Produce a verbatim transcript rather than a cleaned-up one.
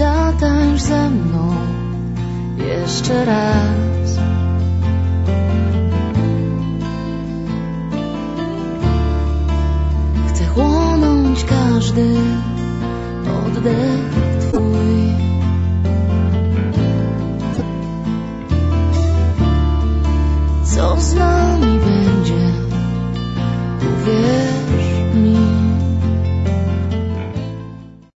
zatańcz ze mną jeszcze raz. Chcę chłonąć każdy oddech twój. Co znaczy